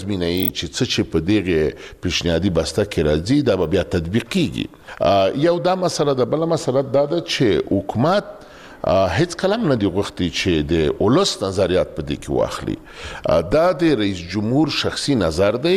زمینه‌ای چې څه چې په دغه پیشنهادي بسته کې راځي دا به بیا تطبیق کیږي. یو دا مسله ده. بله مسله دا ده چې حکومت هیڅ کلم نه دی غوښتي چې د ولس نظریات په دې کې واخلي. دا د رئیس جمهور شخصي نظر دی.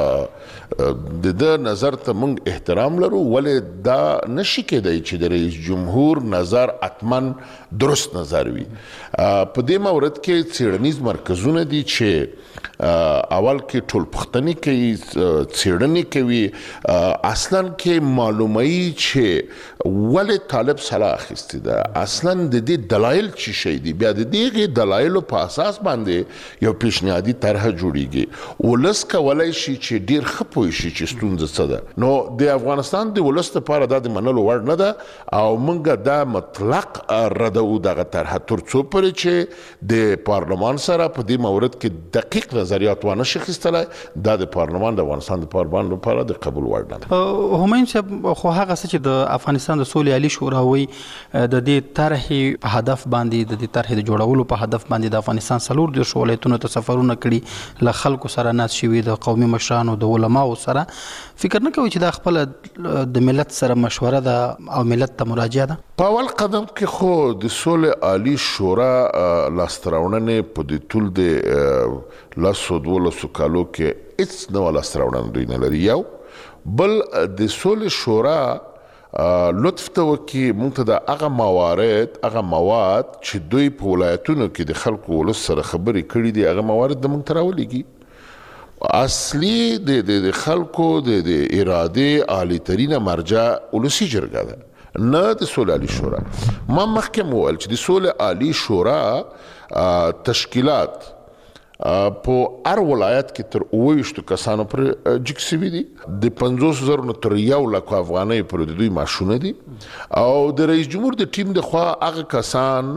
د نظر ته موږ احترام لرو، ولې دا نشي کېدای چې د رئیس جمهور نظر اتمن درست نظر وي. په دې مورد کې څېړنیز مرکزونه دي چې اول کې ټول پوښتنې کوي، څېړنې کوي، اصلا کې معلوموي چې ولې طالب سلا اخیستې ده، اصلا د دې دلایل څه شی دي، بیا د دې دلایلو په اساس باندې یو پیشنهادي طرحه جوړیږي. ولس کولای شي چې ډیر ښه پوه شي چې ستونزه څه ده. نو د افغانستان د ولس لپاره دا د منلو وړ نه ده او موږ دا مطلق ردو دغه طرحه تر څو پورې چې د پارلمان سره په دې مورد کې دقیق نظریات ونه شي اخیستلی، دا د پارلمان د افغانستان د پارلمان لپاره د قبول وړ نه ده. همایون صاحب، خو هغه څه چې د افغانستان د سولې عالي شورا وایي د دې طرحې په هدف باندې، د دې طرحې د جوړولو په هدف باندې د افغانستان 40 ولایتونو ته سفرونه کړي، له خلکو سره ناست شوي، د قومي مشرانو د علماو سره. فکر نه کوي چې دا خپله د ملت سره مشوره ده او ملت ته مراجعه ده؟ په اول قدم کې خو د سولې عالي شورا لاسته راوړنې په د ټول د 12 کالو کې هیڅ نوه لاسته راوړنه دوی نه لري. یو بل د سولې شورا لطف ته وکړي موږ ته د هغه مواد چې دوی په ولایتونو کې د خلکو ولس سره خبرې کړي دي، هغه موارد د موږ ته راولېږي. اصلي د خلکو د ارادې عالی ترینه مرجع ولسي جرګه ده، نه د سولې عالي شورا. ما مخکې وویل چې د سولې عالي شورا تشکیلات په هر ولایت کې تر 28 کسانو پر جګ سوي دي، د 50,000 نه تر 100,000 افغانۍ پر د دوی معاشونه دي، او د رئیس جمهور د ټیم د خوا هغه کسان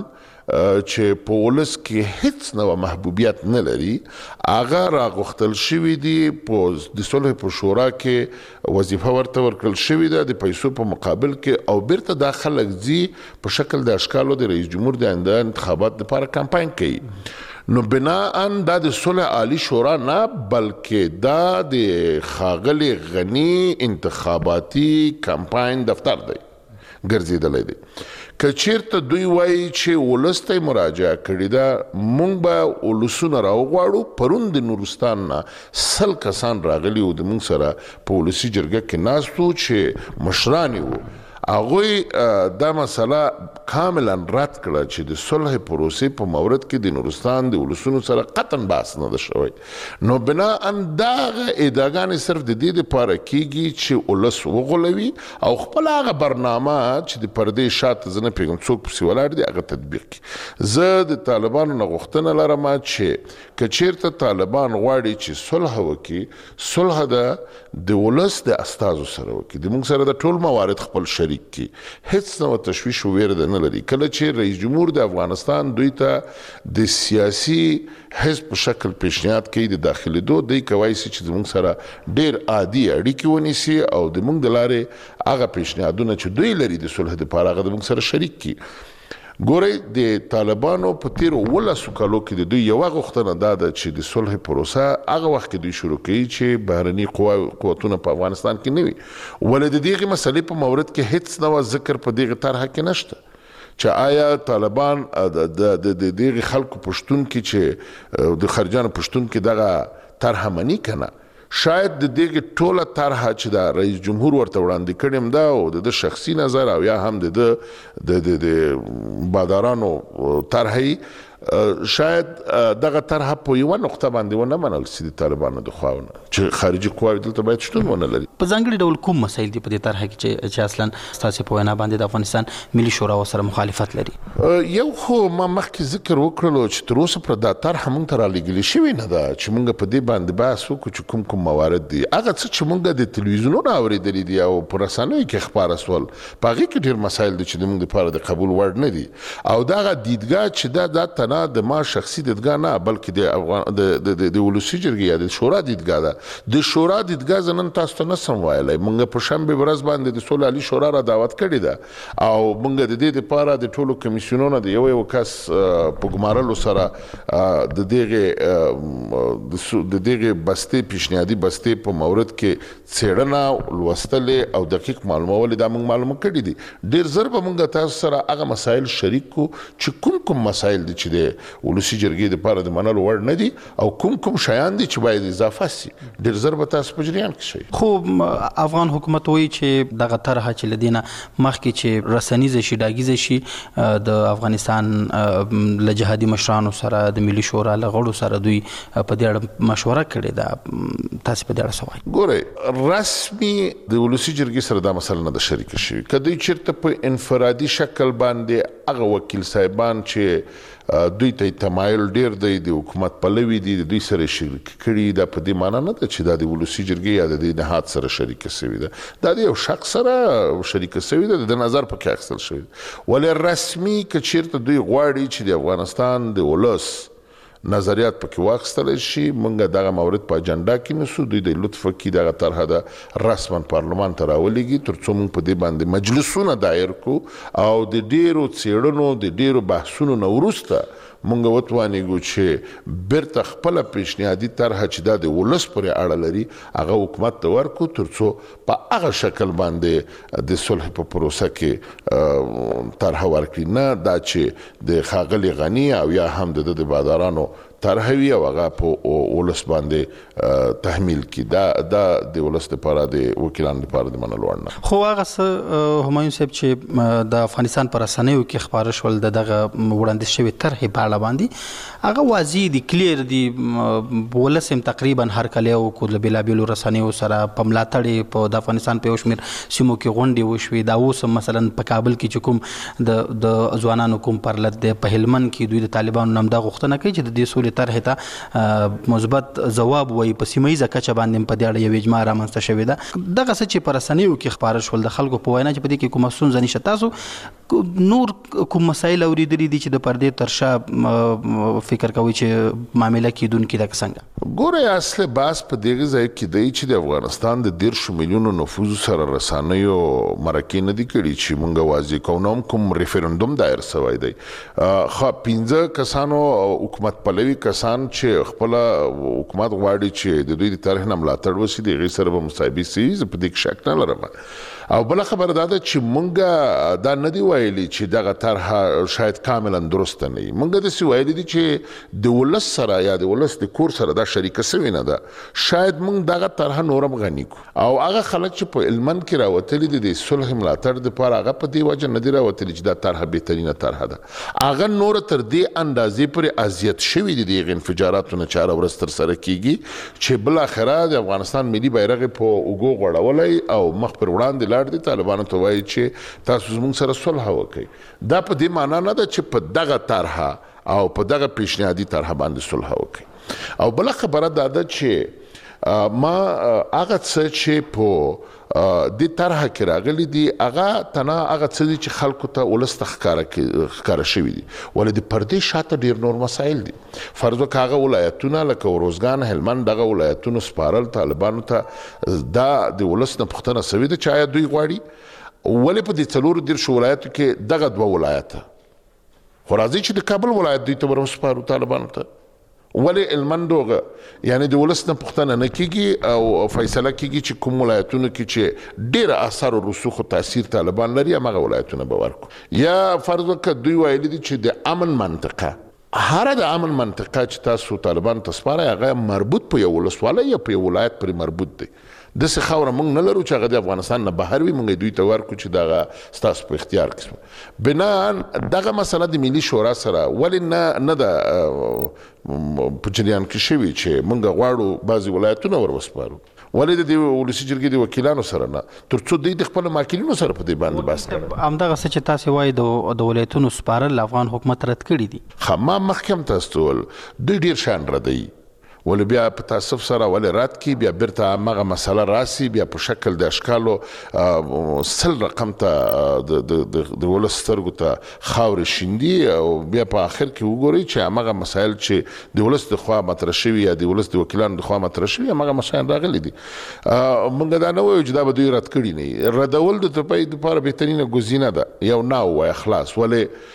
چې په ولس کې هیڅ نوه محبوبیت نه لري هغه راغوښتل شوي دي. په د صلح په شورا کې وظیفه ورته ورکړل شوې ده د پیسو په مقابل کې، او بیرته دا خلک ځي په شکل د اشکالو د رئیس جمهور د آینده انتخابات لپاره کمپاین کوي. نو بناءً دا د صلح عالی شورا نه بلکې دا د ښاغلي غني انتخاباتي کمپاین دفتر دی ګرځېدلی دی. که چیرته دوی وایي چې ولس ته مراجعه کړې ده، موږ به ولسونه راوغواړو. پرون د نورستان نه 100 کسان راغلي وو د موږ سره په ولسي جرګه کې ناست وو چې مشران وو. هغوی دا مسله کاملا رد کړه چې د صلح پروسې په مورد کې د نورستان د ولسونو سره قطعا بحث نه ده شوی. نو بناءً دغه ادعاګانې صرف د دې دپاره کیږي چې ولس وغولوي او خپل هغه برنامه چې د پردې شاته زه نه پوهېږم څوک پسې ولاړ دي هغه تطبیق کړي. زه د طالبانو نه غوښتنه لرم چې که چیرته طالبان غواړي چې صلح وکړي، صلح ده د ولس د استازو سره وکړي، د موږ سره د ټول موارد خپل شریک کی، هیڅ نوع تشویش و ویر ده نه لري. کله چې رئیس جمهور د افغانستان دوی ته د سیاسي حزب په شکل پیشنهاد کوي د داخلېدو، دوی کولی شي چې زموږ سره ډیر عادي اړیکې ونیسي او د موږ د لارې هغه پیشنهادونه چې دوی لري د صلح دپاره هغه د موږ سره شریک کړي. ګورئ د طالبانو په تیرو 18 کالو کې د دوی یوه غوښتنه دا ده چې د صلح پروسه هغه وخت کې دوی شروع کوي چې بهرني قوتونه په افغانستان کې نه وي، ولې د دغې مسلې په مورد کې هیڅ نوع ذکر په دغه طرحه کې نشته چې آیا طالبان د دغې خلکو په شتون کې چې د خارجیانو په شتون کې دغه طرحه مني که نه. شاید د دغې ټوله طرحه چې د رئیس جمهور ورته وړاندې کړې هم ده او د شخصي نظر او یا هم د بادارانو طرحه شاید دغه طرحه په یوه نقطه باندې ونه منل سي د طالبانو د خوا نه چې خارجي قواوې دلته باید شتون ونه لري. په ځانګړي ډول کوم مسایل دي په دې طرحه کې چې اصلا ستاسې په وینا باندې د افغانستان ملي شورا ورسره مخالفت لري؟ یو خو ما مخکې ذکر وکړلو چې تر اوسه پر دا طرحه موږ ته رالیږلې شوې نه ده چې موږ په دې باندې بحث وکړو چې کوم موارد دي. هغه څه چې موږ د تلویزیونونو اورېدلي دي او په رسنیو کې خپاره سول، په هغې کې ډېر مسایل دي چې زموږ دپاره د قبول وړ نه دي، او دغه دیدګاه چې دا معنا د ما شخصي دیدګاه نه بلکې د ولسي جرګې یا د شورا دیدګاه ده. د شورا دیدګاه زه نن تاسو ته نسم ویلی. موږ په شنبې ورځ باندې د سولې عالي شورا را دعوت کړې ده او موږ د دې دپاره د ټولو کمیسیونونو د یو کس په ګمارلو سره د دغې بستې پیشنهادي بستې په مورد کې څېړنه لوستلې او دقیق معلومول دا موږ معلومه کړي دي. ډېر زر به موږ تاسو سره هغه مسایل شریک کو چې کوم مسایل دي چې د ولسي جرګې دپاره د منلو وړ نه دي او کوم شیان دي چې باید اضافه سي. ډېر زر به تاسو په جریان کې شئ. خو افغان حکومت وایي چې دغه طرحه چې له دې نه مخکې چې رسنیزه شي ډاګیزه شي د افغانستان له جهادي مشرانو سره د ملي شورا له غړو سره دوی په دې اړه مشوره کړې ده. تاسو په دې اړه څه وایئ؟ ګورئ رسمي د ولسي جرګې سره دا مسله نه ده شریکه شوې. که دوی چېرته په انفرادي شکل باندې هغه وکیل صاحبان چې دوی ته تمایل ډیر دی د حکومت پلوي دي د دوی سره شریک کړي دا په دې معنا نه ده چې دا د ولسي جرګې یا د دې نهاد سره شریک شوی ده. دا د یو شخص سره شریک شوی ده د نظر په کې اخیستل شوی. ولې رسمي که چېرته دوی غواړي چې د افغانستان د ولس نظریات پکې واخیستل شي موږ دغه مورد په اجنډا کې نیسو. دوی د لطف کې دغه طرحه د رسما پارلمان ته راولېږي تر څو موږ په دې باندې مجلسونه دایر کو او د ډیرو څېړنو د ډیرو بحثونو نه وروسته موږ وتوانیږو چې بیرته خپله پیشنهادي طرحه چې دا د ولس پورې اړه لري هغه حکومت ته ورکړو تر څو په هغه شکل باندې د صلح په پروسه کې طرحه ورکړي. نه دا چې د ښاغلي غني او یا هم د بادارانو طرحه وي او هغه په ولس باندې تحمیل کړي. دا د ولس لپاره د وکیلانو لپاره د منلو وړ نه. خو هغه څه همایون صاحب چې د افغانستان په رسنیو کې خپاره شول د دغه وړاندیز شوي طرحې په اړه باندې هغه واضح دي کلیر دي. ولس هم تقریبا هرکلی وکړو له بېلابېلو رسنیو سره په ملاتړ په د افغانستان په یو شمېر سیمو کې غونډې وشوې. دا اوس مثلا په کابل کې چې کوم د ځوانانو کوم پرلت دی په هلمند کې دوی د طالبانو نه هم دا غوښتنه کوي چې د دې سولې طرحې ته مثبت ځواب وایي. په سیمه ییزه کچه باندې په دې اړه یو اجماع رامنځته شوې ده. دغه څه چې په رسنیو کې خپاره شول د خلکو په وینا چې په دې کې کومه ستونزه نشته. تاسو نور کوم مسایل اوریدلي دي چې د پردې تر شا فکر کوي چې معامله کیدونکې ده که څنګه؟ ګورئ اصل بحث په دغه ځای کې دی چې د افغانستان د 13 میلیونو نفوذ سره رسنیو مرکې نه دي کړي چې مونږ واضح کوو کوم ریفرندوم دایر شوی دی. خو 15 کسانو حکومت پلوي کسان چې خپل حکومت غواړي چې د دوی د طرح نه ملاتړ وشي د هغې سره به مصاحبې سي. زه په دې کې شک نه لرم. او بله خبره دا ده چې مونږ دا نه دي ویلي چې دغه طرحه شاید کاملا درسته نه وي. مونږ داسې ویلي دي چې د ولس سره یا د ولس د کور سره دا شریکه سوې نه ده. شاید مونږ دغه طرحه نورم غني کو او هغه خلک چې په هلمند کې راوتلي دي د صلح ملاتړ دپاره هغه په دې وجه نه دي راوتلي چې دا طرحه بهترینه طرحه ده. هغه نوره تر دې اندازې پورې اذیت شوي دي د هغې انفجاراتو نه چې هره ورځ ترسره کیږي چې بالاخره د افغانستان ملي بیرغ یې په اوږو غوړولی او مخ پر وړاندې لاړ دي. طالبانو ته وایي چې تاسو زموږ سره صلح وکړئ. دا په دې معنا نه ده چې په دغه طرحه او په دغه پیشنهادي طرحه باندې صلح وکړئ. او بله خبره دا ده چې ما هغه څه چې په دې طرحه کې راغلي دي هغه تنها هغه څه دي چې خلکو ته ولس ته ښکاره شوي دي. ولې د پردې شاته ډېر نور مسایل دي. فرض وکړه هغه ولایتونه لکه اروزګان هلمند دغه ولایتونو سپارل طالبانو ته دا د ولس نه پوښتنه شوې ده چې آیا دوی غواړي ولې په دې 14 ولایتو کې دغه 2 ولایته خو راځي چې د کابل ولایت دوی ته ورسپارو طالبانو ته. ولې هلمند هغه یعنې د ولس نه پوښتنه نه کیږي او فیصله کیږي چې کوم ولایتونو کې چې ډېره اثر او رسوخ او تاثیر طالبان لري همغه ولایتونه به ورکړو. یا فرض وکړه دوی ویلي دي چې د امن منطقه هره د امن منطقه چې تاسو طالبان ته سپارئ هغه مربوط په یو ولسوالۍ یا په یو ولایت پورې مربوط دی. داسې خاوره موږ نه لرو چې هغه د افغانستان نه بهر وي موږ دوی ته ورکړو چې دغه ستاسو په اختیار کې بناء دغه مسله د ملي شورا سره ولې نه ده په جریان کې شوي چې موږ غواړو بعضې ولایتونه ور وسپارو. ولې د دې ولسي جرګې د وکیلانو سره نه تر څو دوی د خپلو ماکلینو سره په دې باندې بحث کوي. همدغه څه چې تاسې وایي د ولایتونو سپارل افغان حکومت رد کړي دي. ما مخکې هم تاسو ته وویل دوی ډېر شیان ردوي. ولې بیا په تاسف سره ولې رات کی بیا بیرته هغه مسله راسي بیا په شکل د اشکالو سل رقم ته د ولس سترګو ته خاورې شیندي او بیا په آخر کې وګورئ چې هغه مسایل چې د ولس د خوا مطرح شوي یا د ولس د وکیلانو د خوا مطرح شوي هغه مسایل راغلي دي موږ دا نه وایو چې دا به دوی رد کړي نه ردول د طبعي دپاره بهترینه ګزینه ده یو نه ووایه خلاص ولې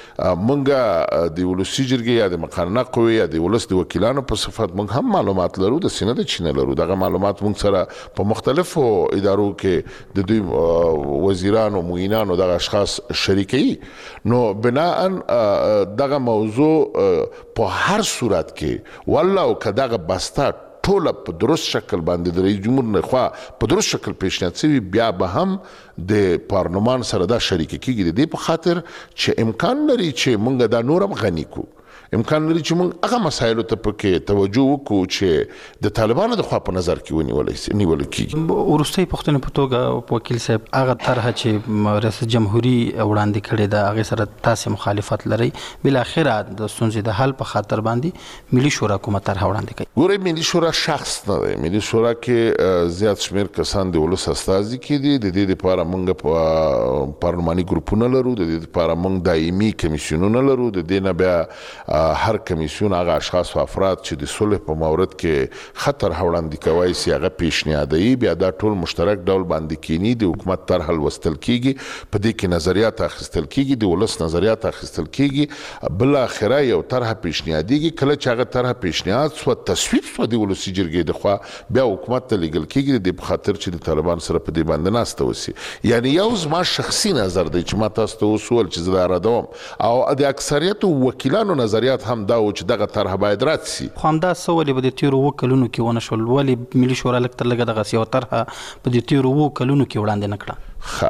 موږ د ولسي جرګې یا د مقننه قوې یا د ولس د وکیلانو په صفت موږ هم معلومات لرو داسې نه ده چې نه لرو دغه معلومات موږ سره په مختلفو ادارو کې د دوی وزیرانو معینانو دغه اشخاص شریکوي نو بناء دغه موضوع په هر صورت کې والله او که دغه بسته ټوله په درست شکل باندې د رئیس جمهور نه خوا په درست شکل پیشنهاد شوي بیا به هم د پارلمان سره دا شریک کیږي د دې په خاطر چې امکان لري چې موږ دا نور هم غني کو امکان لري چې موږ هغه مسایلو ته پکې توجه وکړو چې د طالبانو د خوا په نظر کې ونیول کیږي وروستۍ پوښتنې په توګه وکیل صاحب هغه طرحه چې ریاست جمهوري وړاندې کړې ده هغې سره تاسې مخالفت لرئ بالاخره د ستونزې د حل په خاطر باندې ملي شورا کومه طرحه وړاندې کوي ګورئ ملي شورا شخص نه دی ملي شورا کې زیات شمېر کسان د ولس استازي کېدي د دې دپاره موږ په پارلماني ګروپونه لرو د دې دپاره موږ دایمي کمیسیونونه لرو د دې نه بیا هر کمیسیون هغه اشخاص و افراد چې د صلح په مورد کې خطر وړاندې کوی سي هغه پیشنهادوي بیا دا ټول مشترک ډول باندې کینی د حکومت طرح لوستل کیږي په دې کې نظریات اخیستل کیږي د ولس نظریات اخیستل کیږي بل اخره یو طرح پیشنهادیږي کله چې هغه طرح پیشنهاد سو تصویب سو د ولسي جرګې د خوا بیا حکومت ته لیږل کیږي د خاطر چې د طالبان سره په دې باندې ناسته وسی یعنی یو زما شخصي نظر دی چې ما تاسو ته وسول چې زه دا ردوم او د اکثریت وکیلانو نظریات هم دا و چې دغه طرح باید رد سي خو همدا څه ولې به د تیرو 7 کلونو کې ونه شول ولې ملي شورا لږ تر لږه دغسې یوه طرحه په د تیرو 7 کلونو کې وړاندې نه کړه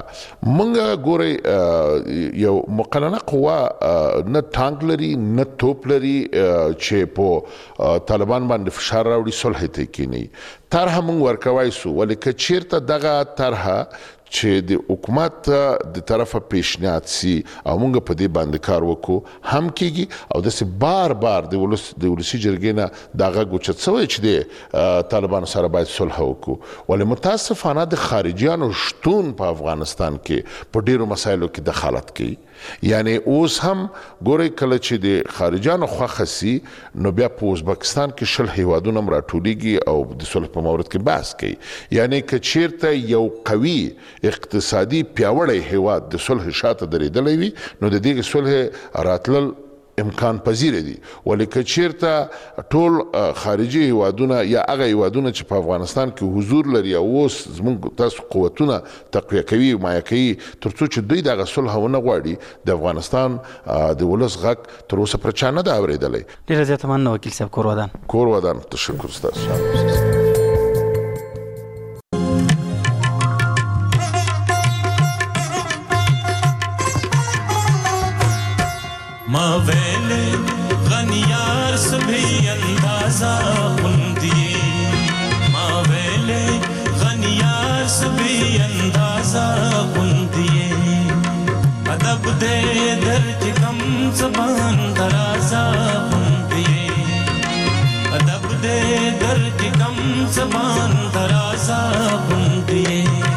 مونږ ګورئ یو مقننه قوه نه ټانک لري نه توپ لري چې په طالبان باندې فشار راوړي صلح ته کینی طرحه مونږ ورکوای سو ولې که چیرته دغه طرحه چې د حکومت د طرفه پیشنهاد سي او موږ په دې باندې کار وکړو هم کیږي او داسې بار بار د ولسي جرګې نه دا غږ اوچت شوی چې د طالبانو سره باید صلح وکړو ولې متاسفانه د خارجیانو شتون په افغانستان کې په ډیرو مسایلو کې دخالت کوي یعنی اوس هم ګورئ کله چې د خارجیانو خوښه سي نو بیا په ازبکستان کې 20 هیوادونه هم راټولیږي او د صلح په مورد کې بحث کوي یعنی که چیرته یو قوي اقتصادي پیاوړی هیواد د صلح شاته درېدلی وي نو د دې صلح راتلل امکان پذیر دي ولکه چیرته ټول خارجي هیوادونه یا هغه هیوادونه چې په افغانستان کې حضور لري او اوس زموږ تاسو قوتونه تقویه کوي او مایه کوي ترڅو چې دوی دغه صلح ونه غواړي د افغانستان د ولس غږ تر اوسه پر چا نه ده اورېدلی ډېره زیاته مننه وکیل صاحب کور ودان تشکر ستاسو मावेले गनियार से भी अंदाजा बुंदिए मावेले गनियार से भी अंदाजा बुंदिए अदब दे दर की कम ज़बान दराजा बुंदिए अदब दे दर की कम ज़बान दराजा बुंदिए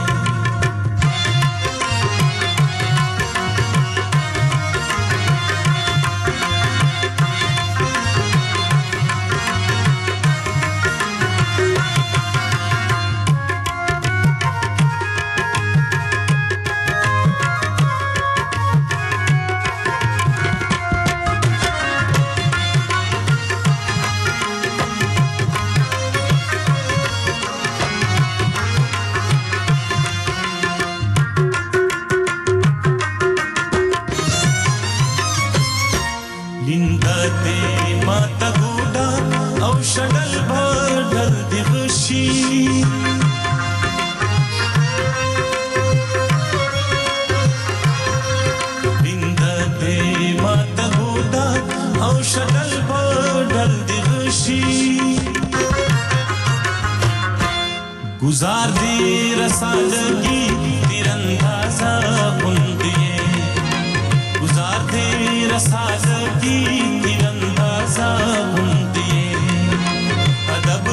गुजार दी रसालगी तिरंदाजा बुंदिए गुजार दी रसालगी तिरंदाजा बुंदिए अदब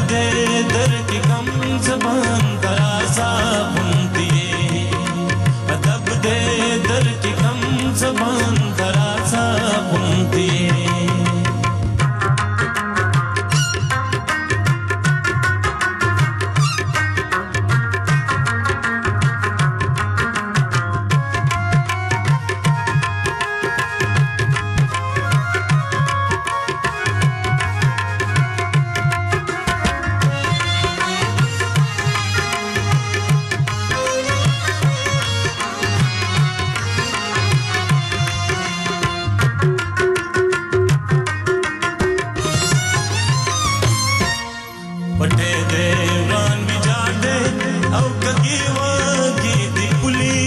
کږي وږي دي پولي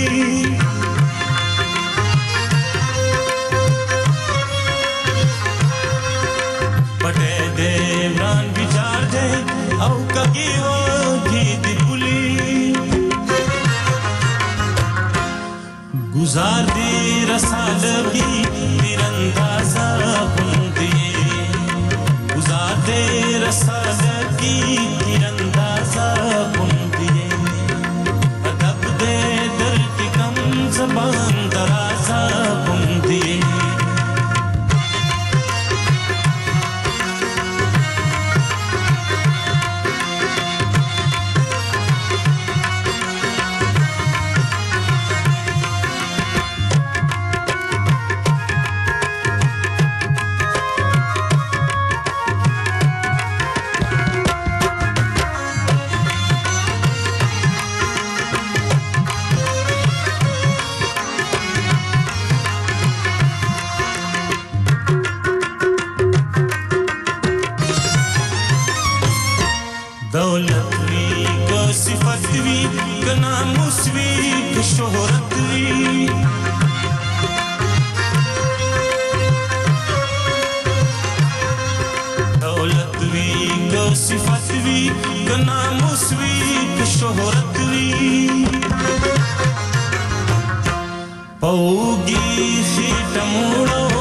پټې دې وران وچار دې او کږي وږي دي پولي گزار دی رسالگی تیراندازا بندی گزار دی رسالگی تیراندازا بندی ادب دے در کی کم زبان درازا بندی دولت وی که صفت وی که ناموس وی که شهرت وی دولت وی که صفت وی که ناموس وی که شهرت وی پوگی خیٹ موڑو